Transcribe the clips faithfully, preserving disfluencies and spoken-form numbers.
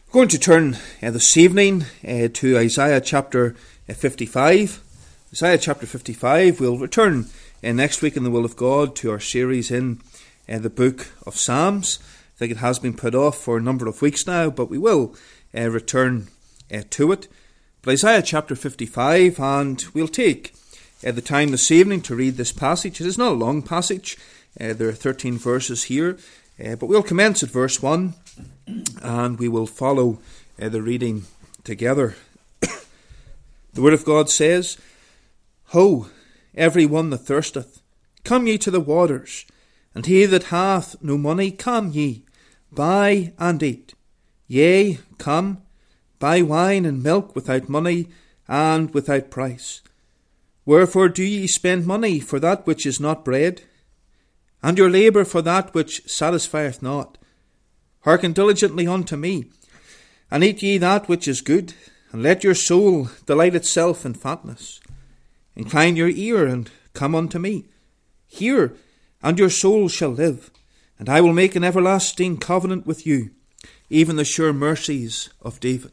We're going to turn uh, this evening uh, to Isaiah chapter uh, fifty-five. Isaiah chapter fifty-five. We'll return uh, next week in the will of God to our series in uh, the book of Psalms. I think it has been put off for a number of weeks now, but we will uh, return uh, to it. But Isaiah chapter fifty-five, and we'll take uh, the time this evening to read this passage. It is not a long passage. Uh, there are thirteen verses here, uh, but we'll commence at verse one. And we will follow uh, the reading together. The word of God says, Ho, every one that thirsteth, come ye to the waters, and he that hath no money, come ye, buy and eat. Yea, come, buy wine and milk without money and without price. Wherefore do ye spend money for that which is not bread, and your labour for that which satisfieth not? Hearken diligently unto me, and eat ye that which is good, and let your soul delight itself in fatness. Incline your ear, and come unto me. Hear, and your soul shall live, and I will make an everlasting covenant with you, even the sure mercies of David.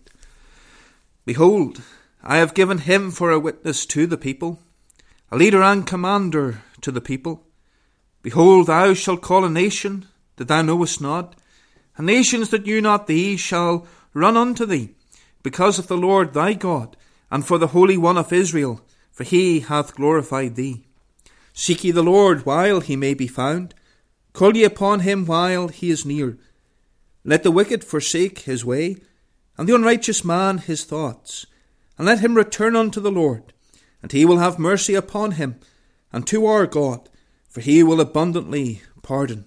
Behold, I have given him for a witness to the people, a leader and commander to the people. Behold, thou shalt call a nation that thou knowest not, and nations that knew not thee shall run unto thee, because of the Lord thy God, and for the Holy One of Israel, for he hath glorified thee. Seek ye the Lord while he may be found. Call ye upon him while he is near. Let the wicked forsake his way, and the unrighteous man his thoughts, and let him return unto the Lord, and he will have mercy upon him, and to our God, for he will abundantly pardon.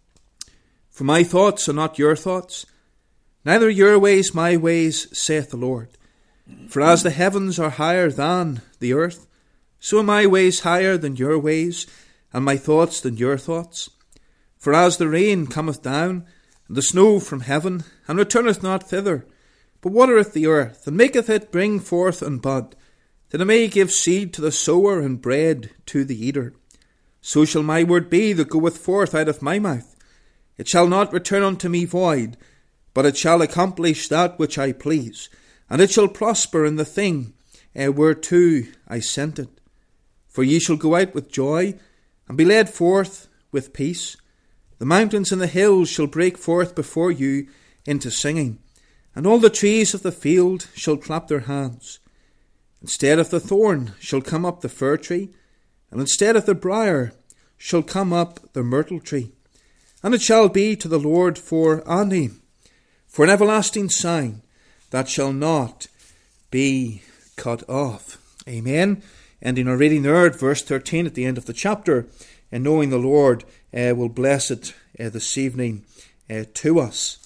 For my thoughts are not your thoughts, neither your ways my ways, saith the Lord. For as the heavens are higher than the earth, so are my ways higher than your ways, and my thoughts than your thoughts. For as the rain cometh down, and the snow from heaven, and returneth not thither, but watereth the earth, and maketh it bring forth and bud, that it may give seed to the sower and bread to the eater, so shall my word be that goeth forth out of my mouth. It shall not return unto me void, but it shall accomplish that which I please, and it shall prosper in the thing uh, whereto I sent it. For ye shall go out with joy, and be led forth with peace. The mountains and the hills shall break forth before you into singing, and all the trees of the field shall clap their hands. Instead of the thorn shall come up the fir tree, and instead of the briar shall come up the myrtle tree. And it shall be to the Lord for a name, for an everlasting sign that shall not be cut off. Amen. Ending our reading there at verse thirteen at the end of the chapter, and knowing the Lord uh, will bless it uh, this evening uh, to us.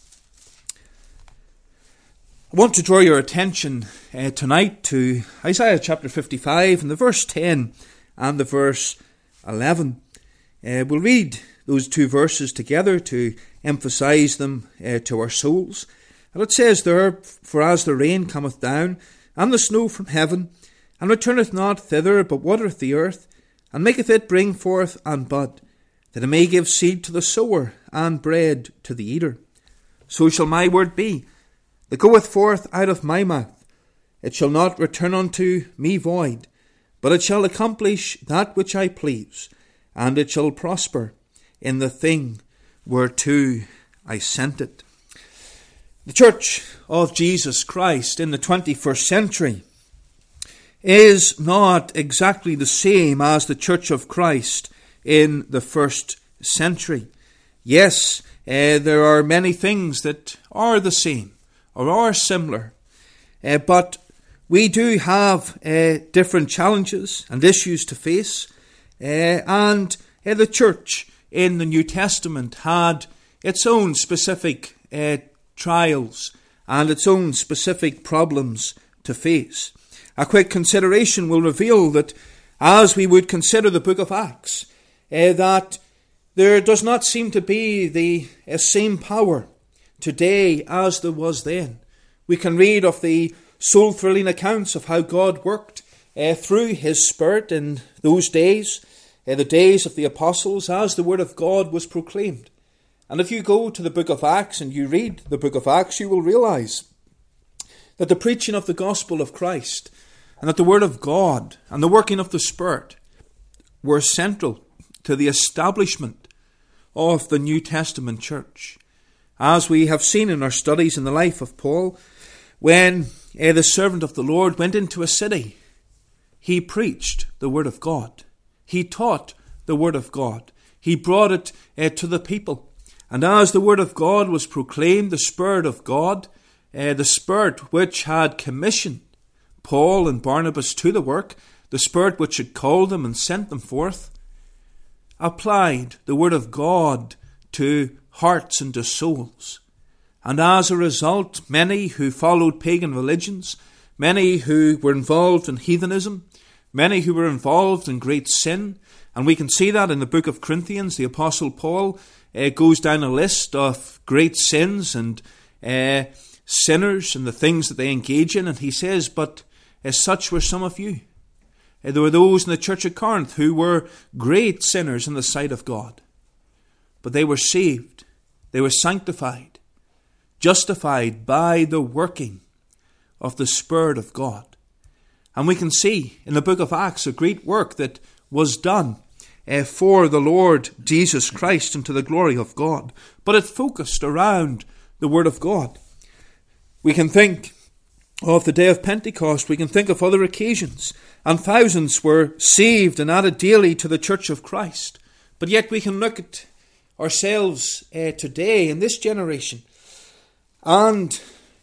I want to draw your attention uh, tonight to Isaiah chapter fifty-five and the verse ten and the verse eleven. Uh, we'll read those two verses together to emphasize them uh, to our souls. And it says there, For as the rain cometh down, and the snow from heaven, and returneth not thither, but watereth the earth, and maketh it bring forth and bud, that it may give seed to the sower, and bread to the eater. So shall my word be, that goeth forth out of my mouth. It shall not return unto me void, but it shall accomplish that which I please, and it shall prosper in the thing whereto I sent it. The Church of Jesus Christ in the twenty-first century is not exactly the same as the Church of Christ in the first century. Yes, uh, there are many things that are the same or are similar, uh, but we do have uh, different challenges and issues to face, uh, and uh, the Church in the New Testament had its own specific uh, trials and its own specific problems to face. A quick consideration will reveal that as we would consider the book of Acts, uh, that there does not seem to be the uh, same power today as there was then. We can read of the soul-thrilling accounts of how God worked uh, through his Spirit in those days, in the days of the apostles, as the word of God was proclaimed. And if you go to the book of Acts and you read the book of Acts, you will realize that the preaching of the gospel of Christ and that the word of God and the working of the Spirit were central to the establishment of the New Testament church. As we have seen in our studies in the life of Paul, when uh, the servant of the Lord went into a city, he preached the word of God. He taught the word of God. He brought it uh, to the people. And as the word of God was proclaimed, the Spirit of God, uh, the Spirit which had commissioned Paul and Barnabas to the work, the Spirit which had called them and sent them forth, applied the word of God to hearts and to souls. And as a result, many who followed pagan religions, many who were involved in heathenism, many who were involved in great sin, and we can see that in the book of Corinthians. The Apostle Paul uh, goes down a list of great sins and uh, sinners and the things that they engage in, and he says, but as such were some of you. Uh, there were those in the church of Corinth who were great sinners in the sight of God, but they were saved, they were sanctified, justified by the working of the Spirit of God. And we can see in the book of Acts a great work that was done uh, for the Lord Jesus Christ and to the glory of God. But it focused around the Word of God. We can think of the day of Pentecost. We can think of other occasions. And thousands were saved and added daily to the church of Christ. But yet we can look at ourselves uh, today in this generation, and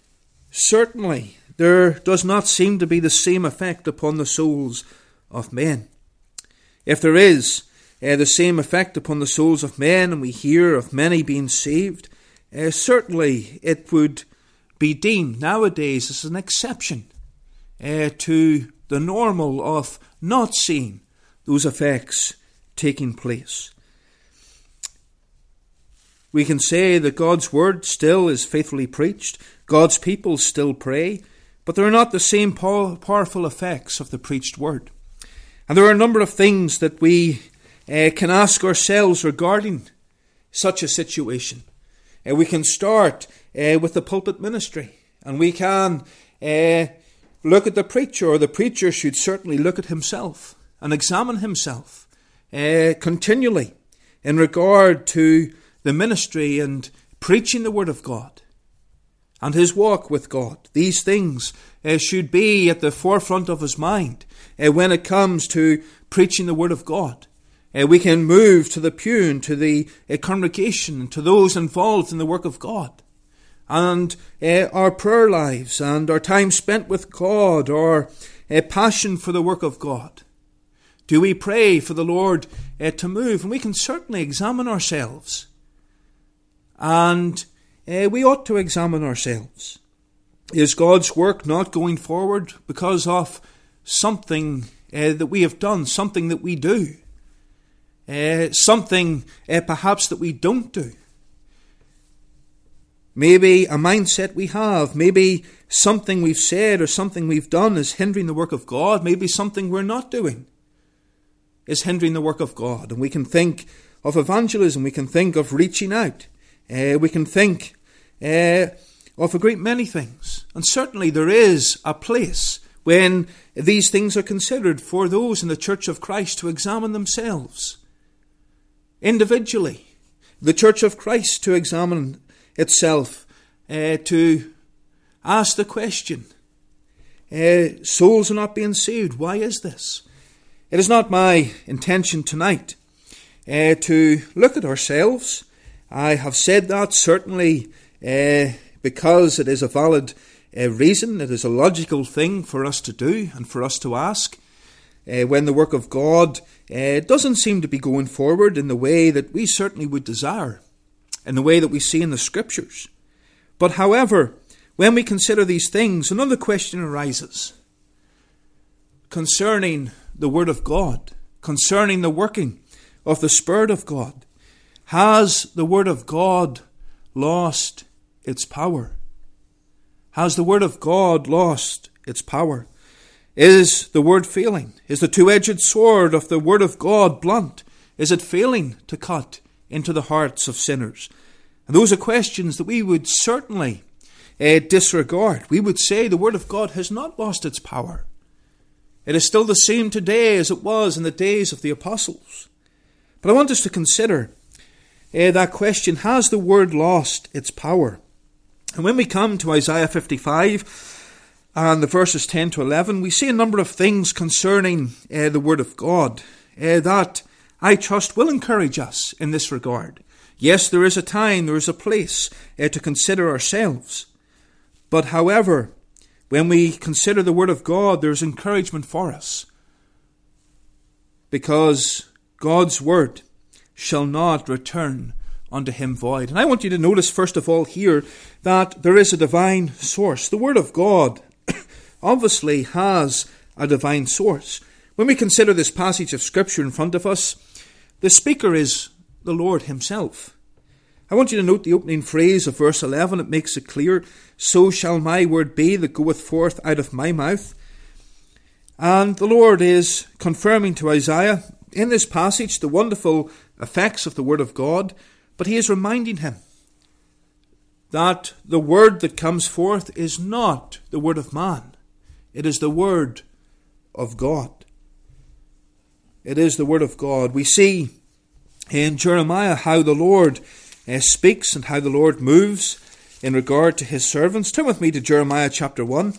certainly there does not seem to be the same effect upon the souls of men. If there is uh, the same effect upon the souls of men, and we hear of many being saved, uh, certainly it would be deemed nowadays as an exception uh, to the normal of not seeing those effects taking place. We can say that God's word still is faithfully preached, God's people still pray, but there are not the same powerful effects of the preached word. And there are a number of things that we uh, can ask ourselves regarding such a situation. Uh, we can start uh, with the pulpit ministry, and we can uh, look at the preacher, or the preacher should certainly look at himself and examine himself uh, continually in regard to the ministry and preaching the word of God and his walk with God. These things uh, should be at the forefront of his mind uh, when it comes to preaching the word of God. Uh, we can move to the pew and to the uh, congregation and to those involved in the work of God. And uh, our prayer lives and our time spent with God, our uh, passion for the work of God. Do we pray for the Lord uh, to move? And we can certainly examine ourselves. And uh, we ought to examine ourselves. Is God's work not going forward because of something uh, that we have done, something that we do, uh, something uh, perhaps that we don't do? Maybe a mindset we have, maybe something we've said or something we've done is hindering the work of God. Maybe something we're not doing is hindering the work of God. And we can think of evangelism, we can think of reaching out. Uh, we can think uh, of a great many things. And certainly there is a place when these things are considered for those in the Church of Christ to examine themselves individually. The Church of Christ to examine itself, uh, to ask the question, uh, souls are not being saved. Why is this? It is not my intention tonight uh, to look at ourselves. I have said that certainly uh, because it is a valid uh, reason. It is a logical thing for us to do and for us to ask uh, when the work of God uh, doesn't seem to be going forward in the way that we certainly would desire, in the way that we see in the Scriptures. But however, when we consider these things, another question arises concerning the Word of God, concerning the working of the Spirit of God. Has the Word of God lost its power? Has the Word of God lost its power? Is the Word failing? Is the two-edged sword of the Word of God blunt? Is it failing to cut into the hearts of sinners? And those are questions that we would certainly uh, disregard. We would say the Word of God has not lost its power. It is still the same today as it was in the days of the apostles. But I want us to consider uh, that question, has the Word lost its power? And when we come to Isaiah fifty-five and the verses ten to eleven, we see a number of things concerning uh, the Word of God uh, that I trust will encourage us in this regard. Yes, there is a time, there is a place uh, to consider ourselves. But however, when we consider the Word of God, there is encouragement for us. Because God's Word shall not return unto him void. And I want you to notice first of all here that there is a divine source. The Word of God obviously has a divine source. When we consider this passage of Scripture in front of us, the speaker is the Lord himself. I want you to note the opening phrase of verse eleven. It makes it clear, so shall my word be that goeth forth out of my mouth. And the Lord is confirming to Isaiah in this passage the wonderful effects of the Word of God, but he is reminding him that the word that comes forth is not the word of man. It is the word of God. It is the word of God. We see in Jeremiah how the Lord uh, speaks and how the Lord moves in regard to his servants. Turn with me to Jeremiah chapter one.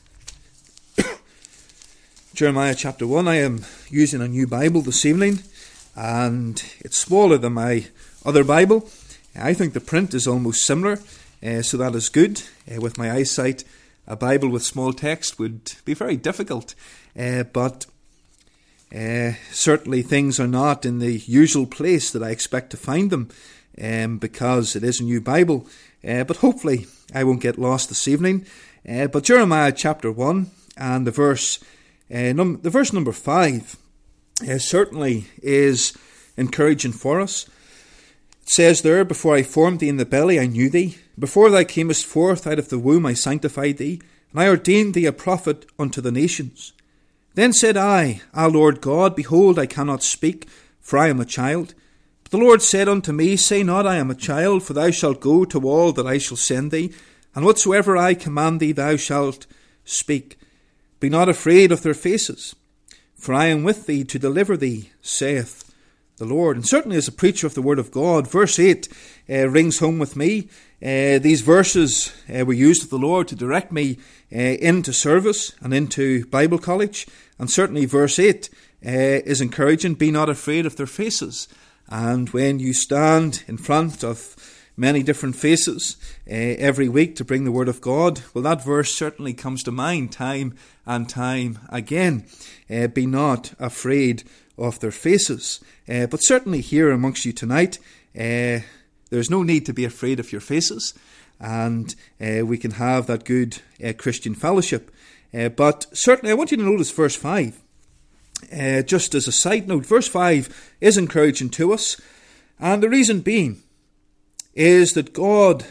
Jeremiah chapter one. I am using a new Bible this evening, and it's smaller than my other Bible. I think the print is almost similar, uh, so that is good. Uh, with my eyesight, a Bible with small text would be very difficult, uh, but uh, certainly things are not in the usual place that I expect to find them, um, because it is a new Bible. Uh, but hopefully I won't get lost this evening. Uh, but Jeremiah chapter one and the verse, uh, num- the verse number five uh, certainly is encouraging for us. It says there, before I formed thee in the belly, I knew thee. Before thou camest forth out of the womb, I sanctified thee, and I ordained thee a prophet unto the nations. Then said I, Ah, Lord God, behold, I cannot speak, for I am a child. But the Lord said unto me, Say not, I am a child, for thou shalt go to all that I shall send thee, and whatsoever I command thee, thou shalt speak. Be not afraid of their faces, for I am with thee to deliver thee, saith the Lord. And certainly as a preacher of the Word of God, verse eight uh, rings home with me. Uh, these verses uh, were used of the Lord to direct me uh, into service and into Bible college. And certainly verse eight uh, is encouraging. Be not afraid of their faces. And when you stand in front of many different faces uh, every week to bring the Word of God, well, that verse certainly comes to mind time and time again. Uh, be not afraid of their faces. Uh, but certainly here amongst you tonight, uh, there's no need to be afraid of your faces, and uh, we can have that good uh, Christian fellowship. Uh, but certainly I want you to notice verse five. Uh, just as a side note, verse five is encouraging to us, and the reason being is that God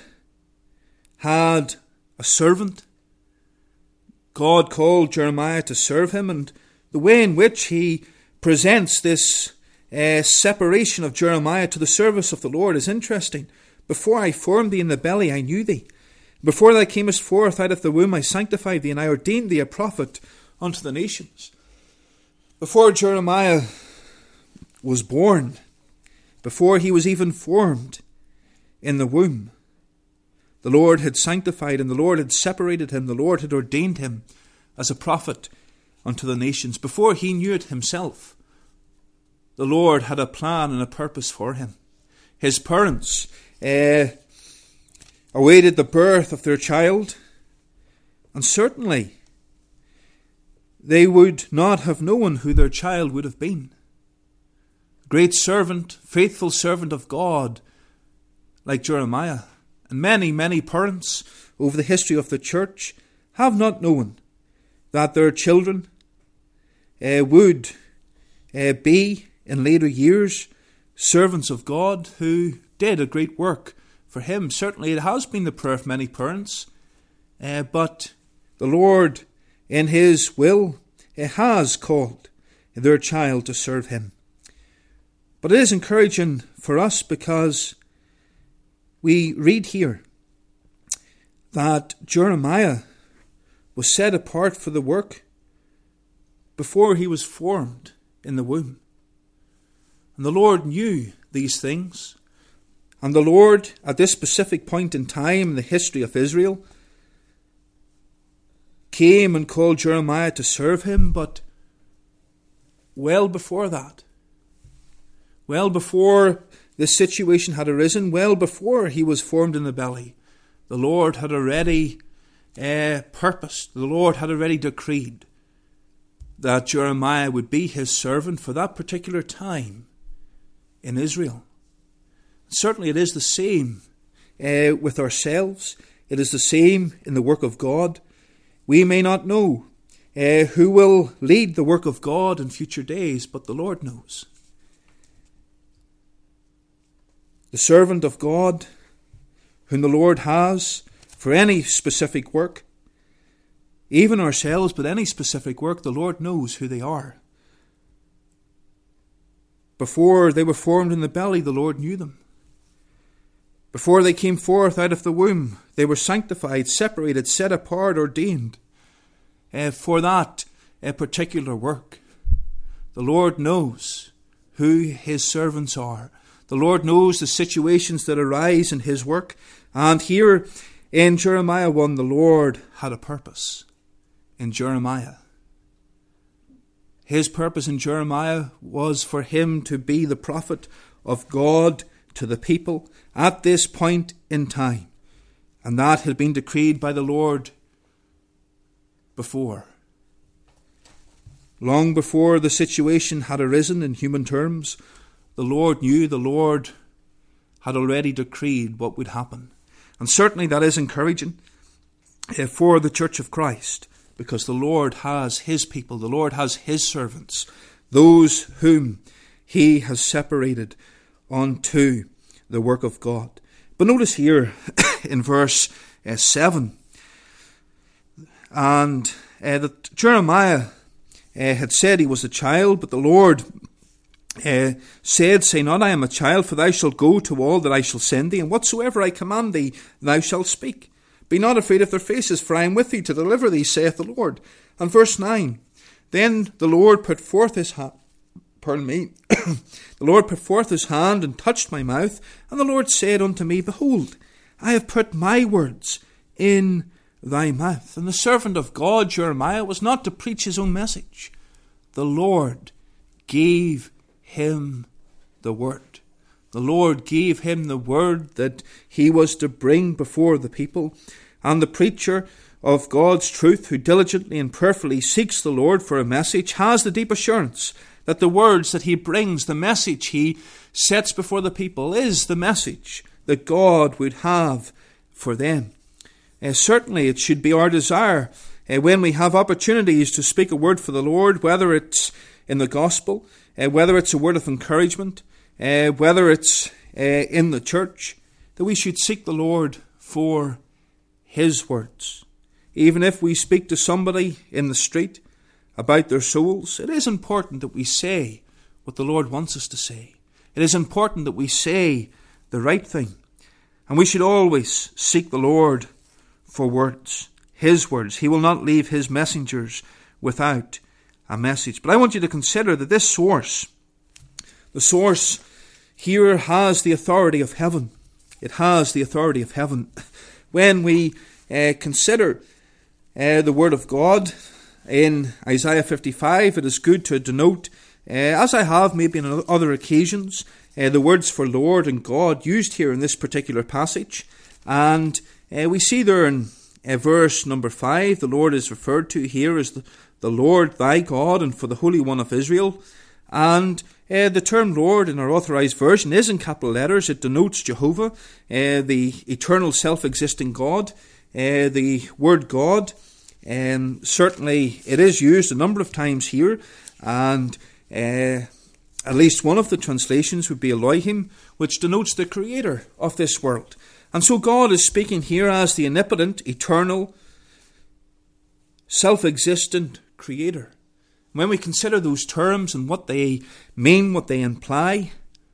had a servant. God called Jeremiah to serve him, and the way in which he presents this uh, separation of Jeremiah to the service of the Lord is interesting. Before I formed thee in the belly, I knew thee. Before thou camest forth out of the womb, I sanctified thee, and I ordained thee a prophet unto the nations. Before Jeremiah was born, before he was even formed in the womb, the Lord had sanctified him, the Lord had separated him, the Lord had ordained him as a prophet unto the nations. Before he knew it himself, the Lord had a plan and a purpose for him. His parents uh, awaited the birth of their child, and certainly they would not have known who their child would have been. Great servant, faithful servant of God, like Jeremiah. And many, many parents over the history of the church have not known that their children uh, would uh, be in later years servants of God who did a great work for him. Certainly it has been the prayer of many parents, uh, but the Lord in his will uh, has called their child to serve him. But it is encouraging for us because we read here, that Jeremiah was set apart for the work before he was formed in the womb. And the Lord knew these things. And the Lord, at this specific point in time in the history of Israel, came and called Jeremiah to serve him, but well before that, well before this situation had arisen, well before he was formed in the belly, the Lord had already uh, purposed, the Lord had already decreed that Jeremiah would be his servant for that particular time in Israel. Certainly it is the same uh, with ourselves. It is the same in the work of God. We may not know uh, who will lead the work of God in future days, but the Lord knows. The servant of God, whom the Lord has for any specific work, even ourselves, but any specific work, the Lord knows who they are. Before they were formed in the belly, the Lord knew them. Before they came forth out of the womb, they were sanctified, separated, set apart, ordained uh, for that uh, particular work. The Lord knows who his servants are. The Lord knows the situations that arise in his work. And here in Jeremiah one, the Lord had a purpose in Jeremiah. His purpose in Jeremiah was for him to be the prophet of God to the people at this point in time. And that had been decreed by the Lord before. Long before the situation had arisen in human terms, the Lord knew, the Lord had already decreed what would happen. And certainly that is encouraging for the Church of Christ, because the Lord has his people, the Lord has his servants, those whom he has separated unto the work of God. But notice here in verse uh, seven, and uh, that Jeremiah uh, had said he was a child, but the Lord uh, said, Say not, I am a child, for thou shalt go to all that I shall send thee, and whatsoever I command thee, thou shalt speak. Be not afraid of their faces, for I am with thee to deliver thee, saith the Lord. And verse nine, Then the Lord put forth his hand, pardon me, the Lord put forth his hand and touched my mouth, and the Lord said unto me, Behold, I have put my words in thy mouth. And the servant of God, Jeremiah, was not to preach his own message. The Lord gave him the word. The Lord gave him the word that he was to bring before the people. And the preacher of God's truth, who diligently and prayerfully seeks the Lord for a message, has the deep assurance that the words that he brings, the message he sets before the people, is the message that God would have for them. Uh, certainly it should be our desire uh, when we have opportunities to speak a word for the Lord, whether it's in the gospel, uh, whether it's a word of encouragement, uh, whether it's uh, in the church, that we should seek the Lord for his words. Even if we speak to somebody in the street about their souls, it is important that we say what the Lord wants us to say. It is important that we say the right thing. And we should always seek the Lord for words, his words. He will not leave his messengers without a message. But I want you to consider that this source, the source here, has the authority of heaven. It has the authority of heaven. When we uh, consider uh, the word of God in Isaiah fifty-five, it is good to denote, uh, as I have maybe on other occasions, uh, the words for Lord and God used here in this particular passage. And uh, we see there in uh, verse number five, the Lord is referred to here as the, the Lord thy God, and for the Holy One of Israel. And uh, the term Lord in our authorized version is in capital letters. It denotes Jehovah, uh, the eternal self-existing God, uh, the word God. Um, certainly it is used a number of times here, and uh, at least one of the translations would be Elohim, which denotes the creator of this world. And so God is speaking here as the omnipotent, eternal, self-existent creator. When we consider those terms and what they mean, what they imply,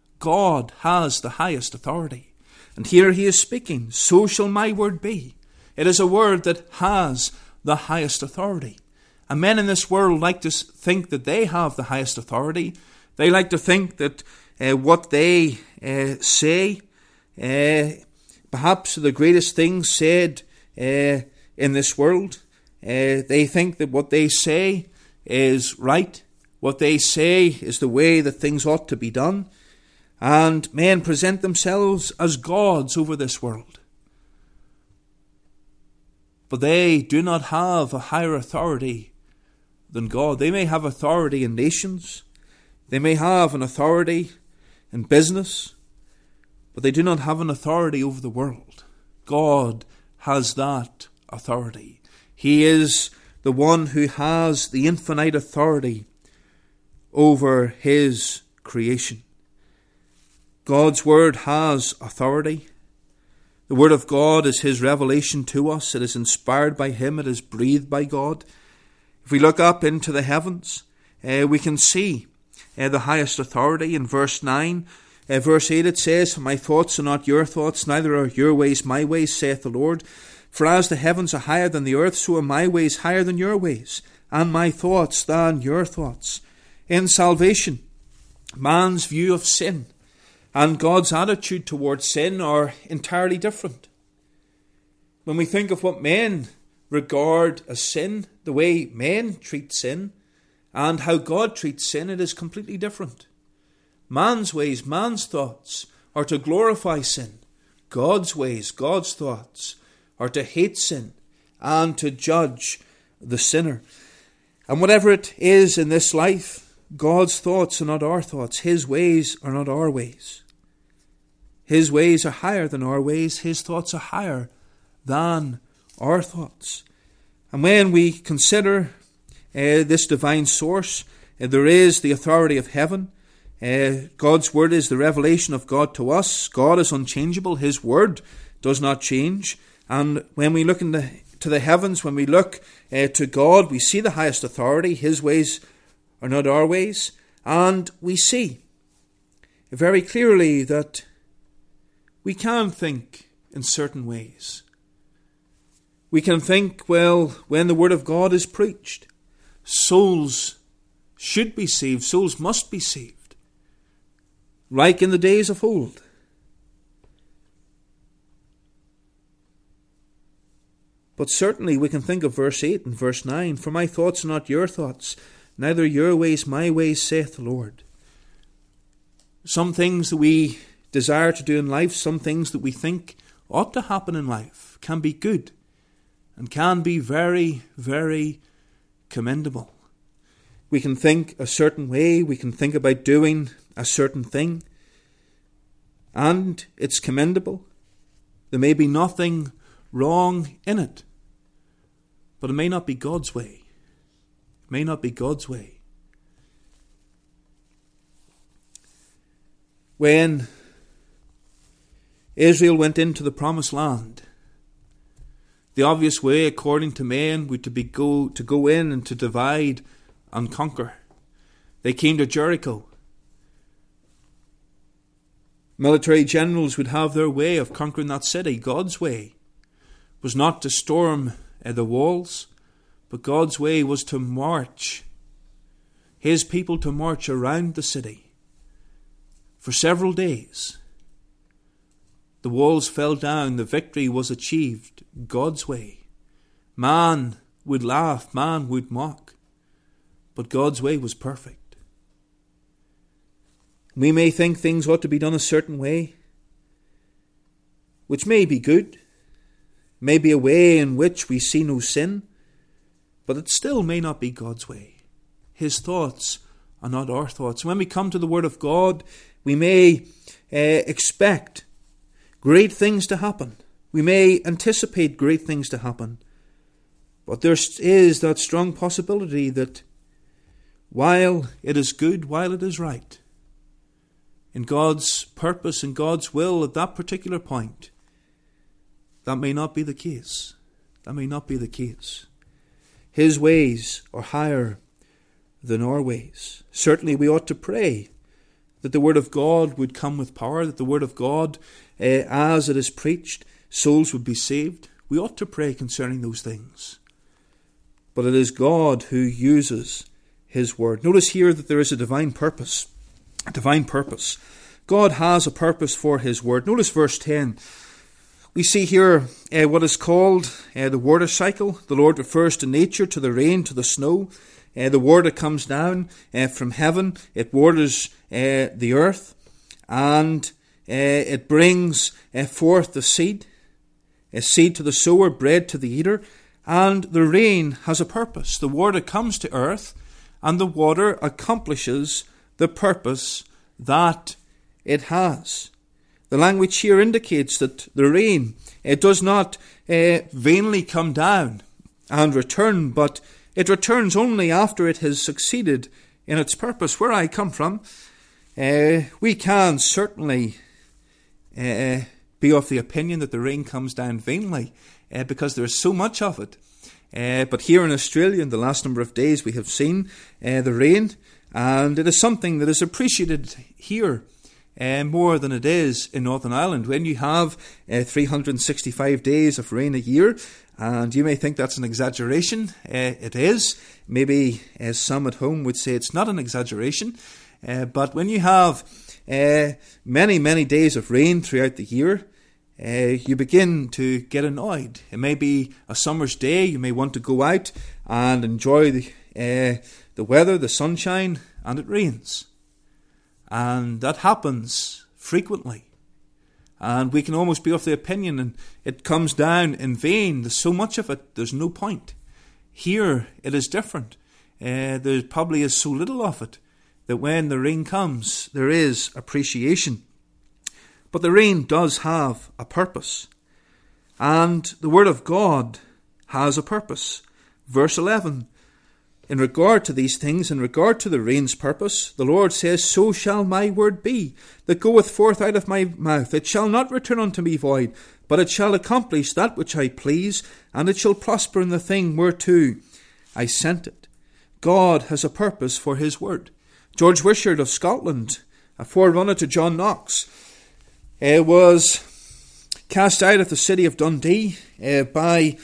God has the highest authority. And here he is speaking, so shall my word be. It is a word that has the highest authority. And men in this world like to think that they have the highest authority. They like to think that uh, what they uh, say, uh, perhaps the greatest things said uh, in this world, uh, they think that what they say is right. What they say is the way that things ought to be done. And men present themselves as gods over this world. But they do not have a higher authority than God. They may have authority in nations. They may have an authority in business. But they do not have an authority over the world. God has that authority. He is the one who has the infinite authority over his creation. God's word has authority. The word of God is his revelation to us. It is inspired by him. It is breathed by God. If we look up into the heavens, uh, we can see uh, the highest authority. In verse nine, uh, verse eight, it says, "My thoughts are not your thoughts, neither are your ways my ways, saith the Lord. For as the heavens are higher than the earth, so are my ways higher than your ways, and my thoughts than your thoughts." In salvation, man's view of sin and God's attitude towards sin are entirely different. When we think of what men regard as sin, the way men treat sin, and how God treats sin, it is completely different. Man's ways, man's thoughts are to glorify sin. God's ways, God's thoughts are to hate sin and to judge the sinner. And whatever it is in this life, God's thoughts are not our thoughts. His ways are not our ways. His ways are higher than our ways. His thoughts are higher than our thoughts. And when we consider uh, this divine source, uh, there is the authority of heaven. Uh, God's word is the revelation of God to us. God is unchangeable. His word does not change. And when we look into to the heavens, when we look uh, to God, we see the highest authority. His ways are not our ways. And we see very clearly that we can think in certain ways. We can think, well, when the word of God is preached, souls should be saved, souls must be saved, like in the days of old. But certainly we can think of verse eight and verse nine, "For my thoughts are not your thoughts, neither your ways my ways, saith the Lord." Some things that we desire to do in life, some things that we think ought to happen in life, can be good and can be very, very commendable. We can think a certain way, we can think about doing a certain thing, and it's commendable. There may be nothing wrong in it, but it may not be God's way. It may not be God's way. When Israel went into the promised land, the obvious way, according to men, would to be go to go in and to divide and conquer. They came to Jericho. Military generals would have their way of conquering that city. God's way was not to storm uh, the walls, but God's way was to march, his people to march around the city for several days. The walls fell down, the victory was achieved God's way. Man would laugh, man would mock, but God's way was perfect. We may think things ought to be done a certain way, which may be good, may be a way in which we see no sin, but it still may not be God's way. His thoughts are not our thoughts. When we come to the Word of God, we may uh, expect great things to happen. We may anticipate great things to happen. But there is that strong possibility that while it is good, while it is right, in God's purpose and God's will at that particular point, that may not be the case. That may not be the case. His ways are higher than our ways. Certainly we ought to pray that the Word of God would come with power, that the Word of God, uh, as it is preached, souls would be saved. We ought to pray concerning those things. But it is God who uses his word. Notice here that there is a divine purpose. A divine purpose. God has a purpose for his word. Notice verse ten. We see here uh, what is called uh, the water cycle. The Lord refers to nature, to the rain, to the snow. Uh, the water comes down uh, from heaven. It waters uh, the earth. And uh, it brings uh, forth the seed. A seed to the sower, bread to the eater. And the rain has a purpose. The water comes to earth, and the water accomplishes the purpose that it has. The language here indicates that the rain, it does not uh, vainly come down and return, but it returns only after it has succeeded in its purpose. Where I come from, uh, we can certainly uh, be of the opinion that the rain comes down vainly, uh, because there is so much of it. Uh, but here in Australia, in the last number of days, we have seen uh, the rain, and it is something that is appreciated here uh, more than it is in Northern Ireland. When you have uh, three hundred sixty-five days of rain a year, and you may think that's an exaggeration, uh, it is. Maybe uh, some at home would say it's not an exaggeration, uh, but when you have uh, many, many days of rain throughout the year, Uh, you begin to get annoyed. It may be a summer's day. You may want to go out and enjoy the, uh, the weather, the sunshine, and it rains. And that happens frequently. And we can almost be of the opinion, and it comes down in vain. There's so much of it, there's no point. Here, it is different. Uh, there probably is so little of it that when the rain comes, there is appreciation. But the rain does have a purpose. And the word of God has a purpose. Verse eleven. In regard to these things, in regard to the rain's purpose, the Lord says, So shall my word be, that goeth forth out of my mouth. It shall not return unto me void, but it shall accomplish that which I please, and it shall prosper in the thing whereto I sent it. God has a purpose for his word. George Wishart of Scotland, a forerunner to John Knox, Uh, was cast out of the city of Dundee uh, by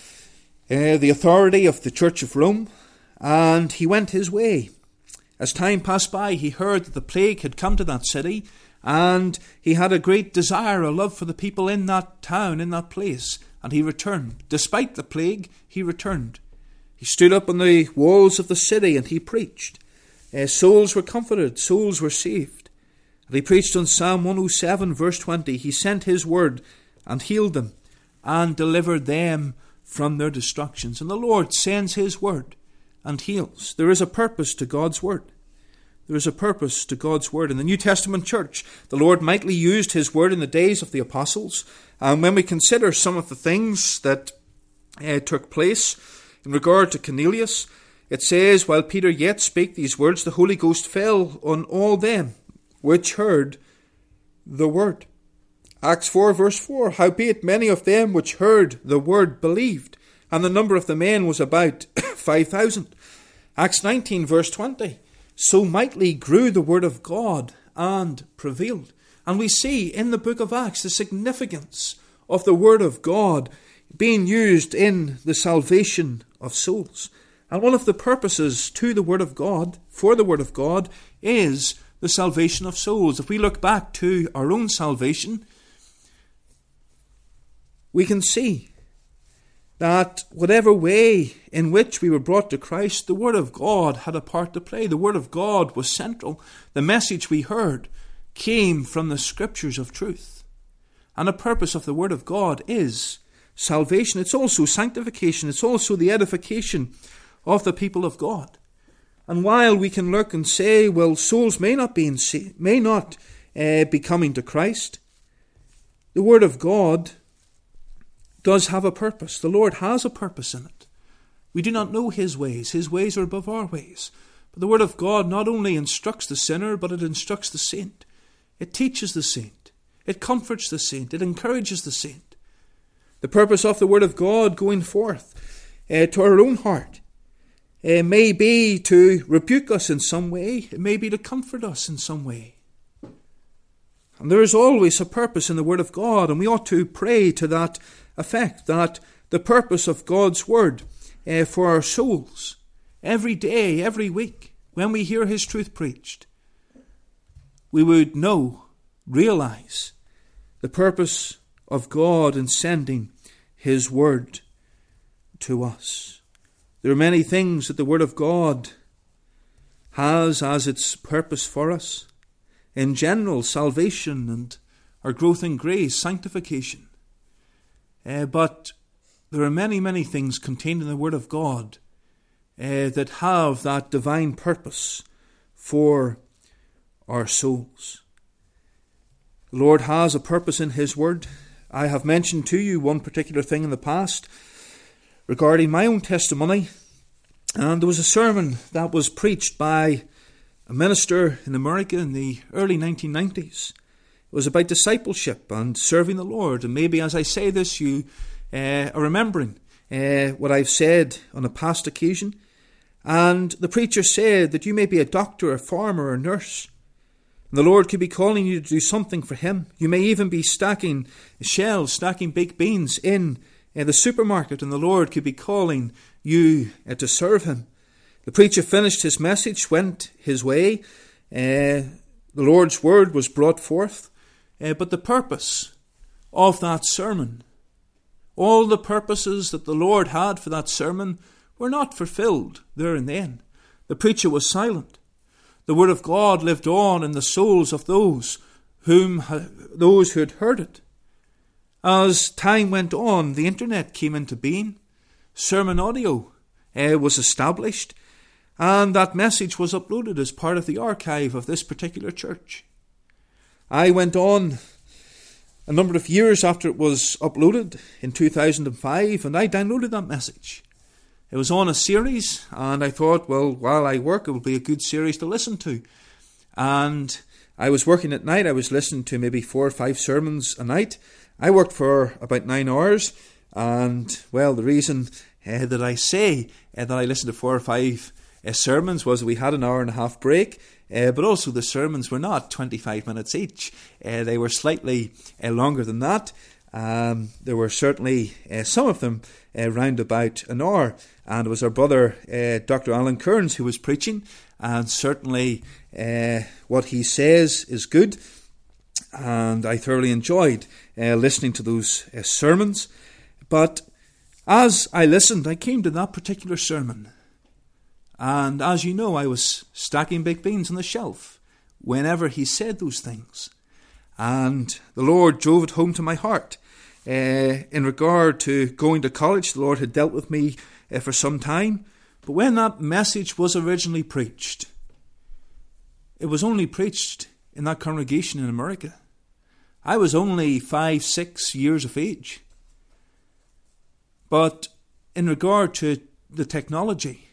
uh, the authority of the Church of Rome, and he went his way. As time passed by, he heard that the plague had come to that city, and he had a great desire, a love for the people in that town, in that place, and he returned. Despite the plague, he returned. He stood up on the walls of the city and he preached. Uh, souls were comforted, souls were saved. And he preached on Psalm one oh seven, verse twenty. He sent his word and healed them and delivered them from their destructions. And the Lord sends his word and heals. There is a purpose to God's word. There is a purpose to God's word. In the New Testament church, the Lord mightily used his word in the days of the apostles. And when we consider some of the things that uh, took place in regard to Cornelius, it says, While Peter yet spake these words, the Holy Ghost fell on all them which heard the word. Acts four, verse four. Howbeit many of them which heard the word believed, and the number of the men was about five thousand. Acts nineteen, verse twenty. So mightily grew the word of God and prevailed. And we see in the book of Acts the significance of the word of God being used in the salvation of souls. And one of the purposes to the word of God, for the word of God, is the salvation of souls. If we look back to our own salvation, we can see that whatever way in which we were brought to Christ, the Word of God had a part to play. The Word of God was central. The message we heard came from the Scriptures of truth. And the purpose of the Word of God is salvation. It's also sanctification. It's also the edification of the people of God. And while we can look and say, well, souls may not be in, may not uh, be coming to Christ, the Word of God does have a purpose. The Lord has a purpose in it. We do not know his ways. His ways are above our ways. But the Word of God not only instructs the sinner, but it instructs the saint. It teaches the saint. It comforts the saint. It encourages the saint. The purpose of the Word of God going forth uh, to our own heart It may be to rebuke us in some way. It may be to comfort us in some way. And there is always a purpose in the Word of God, and we ought to pray to that effect, that the purpose of God's word uh, for our souls, every day, every week, when we hear his truth preached, we would know, realize the purpose of God in sending his word to us. There are many things that the word of God has as its purpose for us. In general, salvation and our growth in grace, sanctification. Uh, but there are many, many things contained in the word of God uh, that have that divine purpose for our souls. The Lord has a purpose in his word. I have mentioned to you one particular thing in the past regarding my own testimony. And there was a sermon that was preached by a minister in America in the early nineteen nineties. It was about discipleship and serving the Lord. And maybe as I say this, you uh, are remembering uh, what I've said on a past occasion. And the preacher said that you may be a doctor, a farmer, or a nurse. And the Lord could be calling you to do something for him. You may even be stacking shelves, stacking baked beans in uh, the supermarket, and the Lord could be calling you uh, to serve him. The preacher finished his message, went his way. Uh, the Lord's word was brought forth. Uh, but the purpose of that sermon, all the purposes that the Lord had for that sermon, were not fulfilled there and then. The preacher was silent. The word of God lived on in the souls of those whom those who had heard it. As time went on, the internet came into being. Sermon audio uh, was established, and that message was uploaded as part of the archive of this particular church. I went on a number of years after it was uploaded in two thousand five, and I downloaded that message. It was on a series, and I thought, well, while I work, it will be a good series to listen to. And I was working at night. I was listening to maybe four or five sermons a night. I worked for about nine hours, and, well, the reason uh, that I say uh, that I listened to four or five uh, sermons was we had an hour and a half break, uh, but also the sermons were not twenty-five minutes each. Uh, they were slightly uh, longer than that. Um, there were certainly uh, some of them uh, round about an hour, and it was our brother uh, Doctor Alan Kearns who was preaching, and certainly uh, what he says is good, and I thoroughly enjoyed uh, listening to those uh, sermons. But as I listened, I came to that particular sermon, and as you know, I was stacking baked beans on the shelf whenever he said those things, and the Lord drove it home to my heart. Uh, in regard to going to college, the Lord had dealt with me uh, for some time. But when that message was originally preached, it was only preached in that congregation in America. I was only five, six years of age. But in regard to the technology,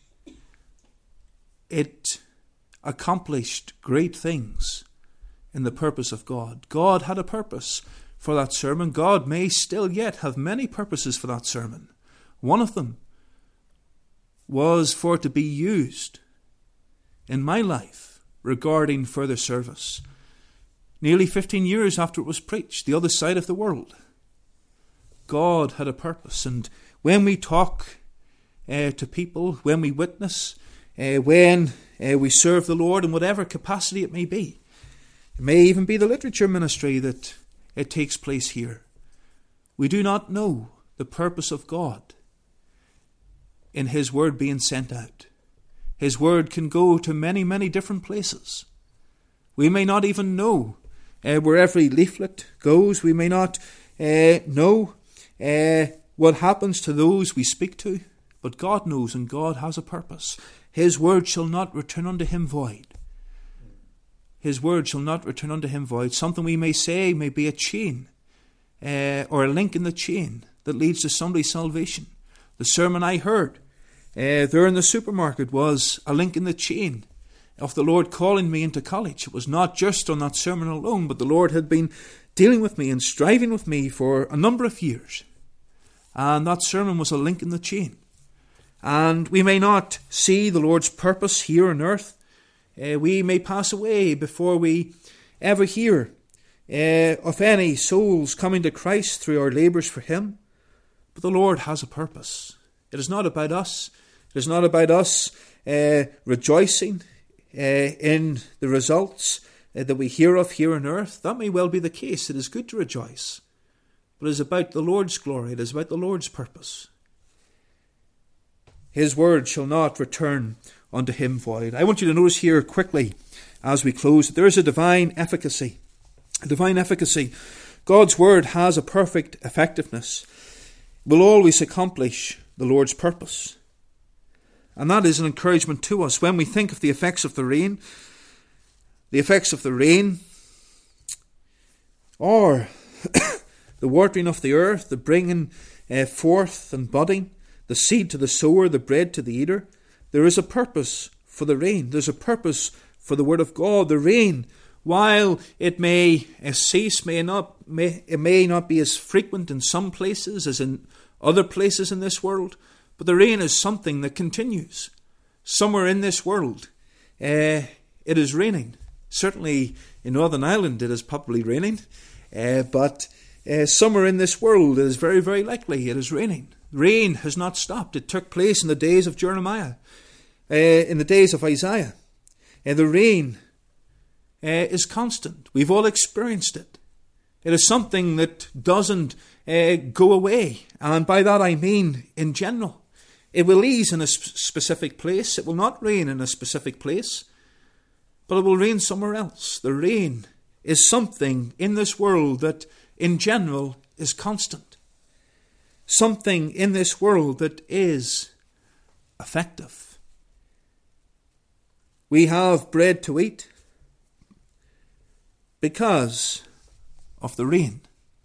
it accomplished great things in the purpose of God. God had a purpose for that sermon. God may still yet have many purposes for that sermon. One of them was for it to be used in my life regarding further service. Nearly fifteen years after it was preached, the other side of the world, God had a purpose. And when we talk uh, to people, when we witness, uh, when uh, we serve the Lord in whatever capacity it may be, it may even be the literature ministry that it takes place here, we do not know the purpose of God in his word being sent out. His word can go to many, many different places. We may not even know uh, where every leaflet goes. We may not uh, know uh, what happens to those we speak to, but God knows, and God has a purpose. His word shall not return unto him void. His word shall not return unto him void. Something we may say may be a chain uh, or a link in the chain that leads to somebody's salvation. The sermon I heard uh, there in the supermarket was a link in the chain of the Lord calling me into college. It was not just on that sermon alone, but the Lord had been dealing with me and striving with me for a number of years. And that sermon was a link in the chain. And we may not see the Lord's purpose here on earth. Uh, we may pass away before we ever hear uh, of any souls coming to Christ through our labours for him. But the Lord has a purpose. It is not about us. It is not about us uh, rejoicing uh, in the results uh, that we hear of here on earth. That may well be the case. It is good to rejoice. But it is about the Lord's glory. It is about the Lord's purpose. His word shall not return unto him void. I want you to notice here quickly as we close that there is a divine efficacy. A divine efficacy. God's word has a perfect effectiveness. It will always accomplish the Lord's purpose. And that is an encouragement to us when we think of the effects of the rain. The effects of the rain are the watering of the earth, the bringing uh, forth and budding, the seed to the sower, the bread to the eater. There is a purpose for the rain. There's a purpose for the word of God. The rain, while it may uh, cease, may not, may, it may not be as frequent in some places as in other places in this world, but the rain is something that continues. Somewhere in this world, uh, it is raining. Certainly in Northern Ireland it is probably raining, uh, but uh, somewhere in this world it is very, very likely it is raining. Rain has not stopped. It took place in the days of Jeremiah, uh, in the days of Isaiah. Uh, the rain uh, is constant. We've all experienced it. It is something that doesn't uh, go away. And by that I mean in general. It will ease in a sp- specific place. It will not rain in a specific place, but it will rain somewhere else. The rain is something in this world that in general is constant. Something in this world that is effective. We have bread to eat because of the rain.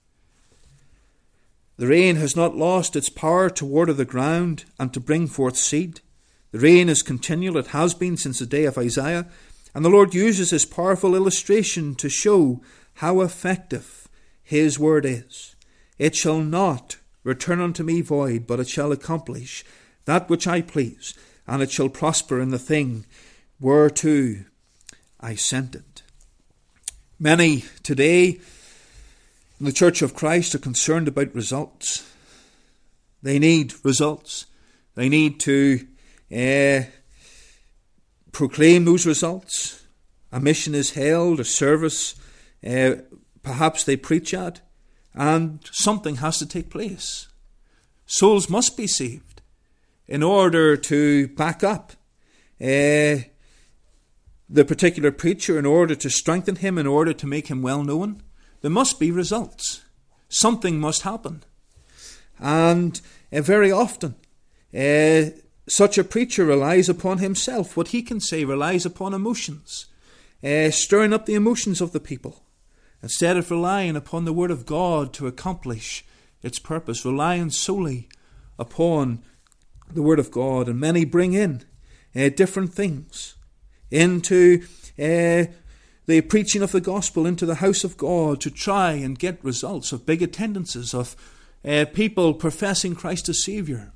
The rain has not lost its power to water the ground and to bring forth seed. The rain is continual. It has been since the day of Isaiah. And the Lord uses this powerful illustration to show how effective his word is. It shall not return unto me void, but it shall accomplish that which I please, and it shall prosper in the thing whereto I sent it. Many today in the Church of Christ are concerned about results. They need results. They need to uh, proclaim those results. A mission is held, a service, uh, perhaps they preach at, and something has to take place. Souls must be saved in order to back up uh, the particular preacher, in order to strengthen him, in order to make him well known. There must be results. Something must happen. And uh, very often, uh, such a preacher relies upon himself. What he can say relies upon emotions, uh, stirring up the emotions of the people, instead of relying upon the word of God to accomplish its purpose, relying solely upon the word of God. And many bring in uh, different things into uh, the preaching of the gospel, into the house of God, to try and get results of big attendances, of uh, people professing Christ as Saviour.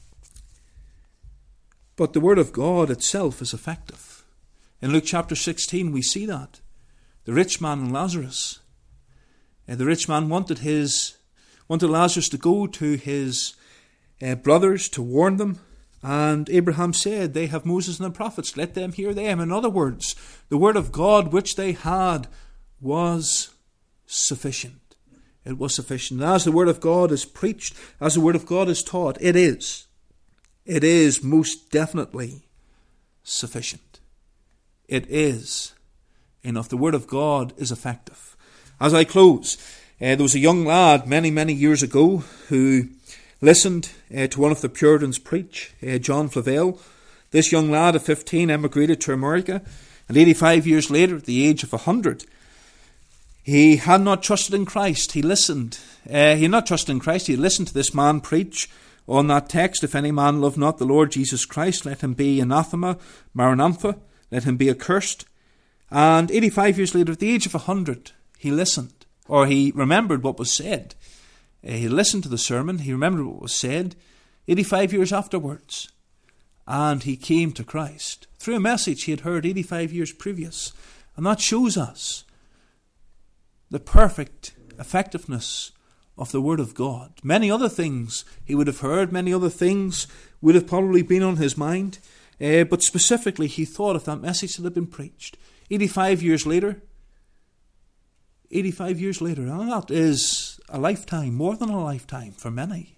But the word of God itself is effective. In Luke chapter sixteen we see that. The rich man and Lazarus. Uh, the rich man wanted his wanted Lazarus to go to his uh, brothers to warn them. And Abraham said, they have Moses and the prophets, let them hear them. In other words, the word of God which they had was sufficient. It was sufficient. And as the word of God is preached, as the word of God is taught, it is. It is most definitely sufficient. It is enough. The word of God is effective. As I close, uh, there was a young lad many, many years ago who listened uh, to one of the Puritans preach, uh, John Flavel. This young lad of fifteen emigrated to America, and eighty-five years later, at the age of one hundred, he had not trusted in Christ. He listened. Uh, he had not trusted in Christ. He listened to this man preach on that text, if any man love not the Lord Jesus Christ, let him be anathema, maranatha, let him be accursed. And eighty-five years later, at the age of one hundred, he listened, or he remembered what was said. He listened to the sermon, he remembered what was said, eighty-five years afterwards, and he came to Christ through a message he had heard eighty-five years previous. And that shows us the perfect effectiveness of the Word of God. Many other things he would have heard, many other things would have probably been on his mind, uh, but specifically he thought of that message that had been preached. eighty-five years later, eighty-five years later, and that is a lifetime, more than a lifetime for many.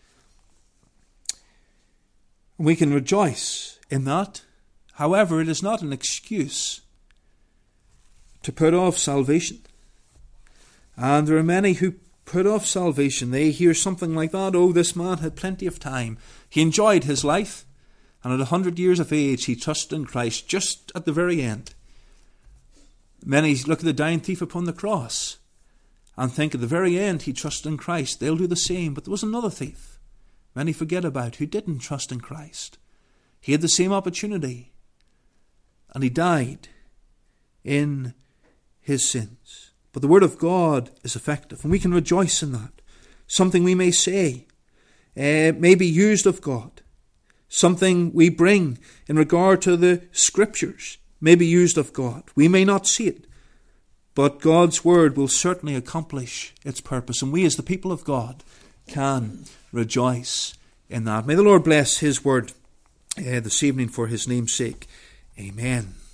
We can rejoice in that. However, it is not an excuse to put off salvation. And there are many who put off salvation. They hear something like that. Oh, this man had plenty of time. He enjoyed his life. And at a hundred years of age, he trusted in Christ just at the very end. Many look at the dying thief upon the cross and think at the very end he trusted in Christ. They'll do the same. But there was another thief many forget about who didn't trust in Christ. He had the same opportunity. And he died in his sins. But the Word of God is effective, and we can rejoice in that. Something we may say uh, may be used of God. Something we bring in regard to the Scriptures may be used of God. We may not see it, but God's Word will certainly accomplish its purpose, and we as the people of God can rejoice in that. May the Lord bless His Word uh, this evening for His name's sake. Amen.